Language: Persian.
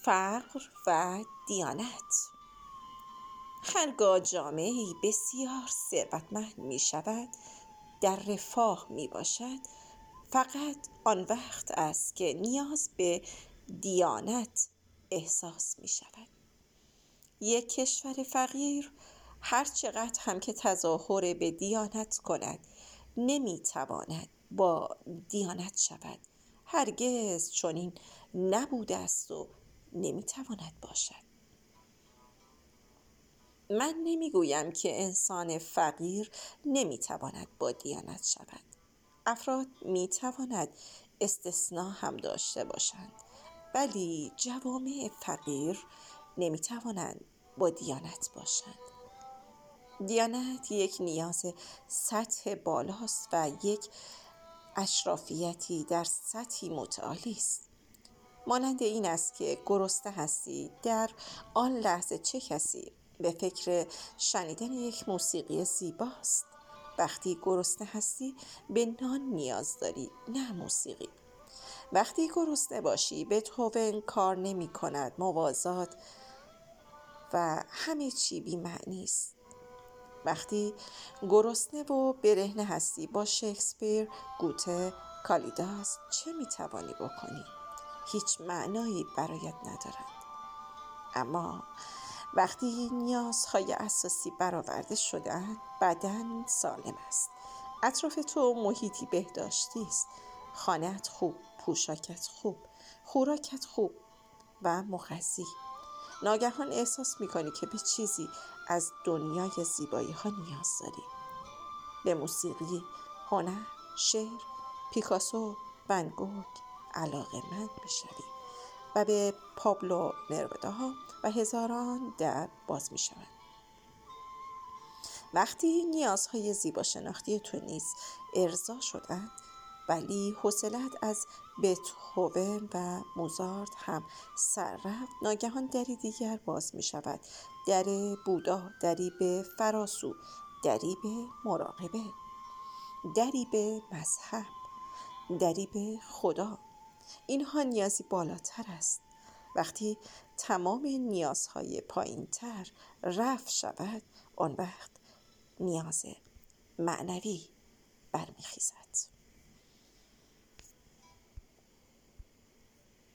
فقر و دیانت. هرگاه جامعه‌ای بسیار ثروتمند می شود، در رفاه می باشد، فقط آن وقت است که نیاز به دیانت احساس می شود. یک کشور فقیر هر چقدر هم که تظاهر به دیانت کند، نمی تواند با دیانت شود. هرگز چنین نبوده است و نمی تواند باشد. من نمی گویم که انسان فقیر نمی تواند با دیانت شود. افراد می تواند استثناء هم داشته باشند، ولی جوامع فقیر نمی توانند با دیانت باشند. دیانت یک نیاز سطح بالاست و یک اشرافیتی در سطحی متعالی است. مانند این است که گرسنه هستی، در آن لحظه چه کسی به فکر شنیدن یک موسیقی زیباست؟ وقتی گرسنه هستی به نان نیاز داری، نه موسیقی. وقتی گرسنه باشی بتهوون کار نمی کند، موازات و همه چی بی معنی است. وقتی گرسنه و برهنه هستی با شکسپیر، گوته، کالیداس چه می توانی بکنی؟ هیچ معنایی برایت ندارد. اما وقتی نیازهای اساسی برآورده شدند، بدن سالم است، اطراف تو محیطی بهداشتی است، خانه‌ات خوب، پوشاکت خوب، خوراکت خوب و مغذی. ناگهان احساس می‌کنی که به چیزی از دنیای زیبایی ها نیاز داری. به موسیقی، هنر، شعر، پیکاسو، ون گوگ علاقه‌مند می‌شوی و به پابلو نرودا و هزاران در باز می‌شوند. وقتی نیازهای زیباشناختی تو نیز ارضا شدند، ولی حوصله‌ات از بتهوون و موزارت هم سر رفت، ناگهان دری دیگر باز می شود. در بودا، دری به فراسو، دری به مراقبه، دری به مذهب، دری به خدا. اینها نیازی بالاتر است. وقتی تمام نیازهای پایین‌تر رفع شود، آن وقت نیاز معنوی برمیخیزد.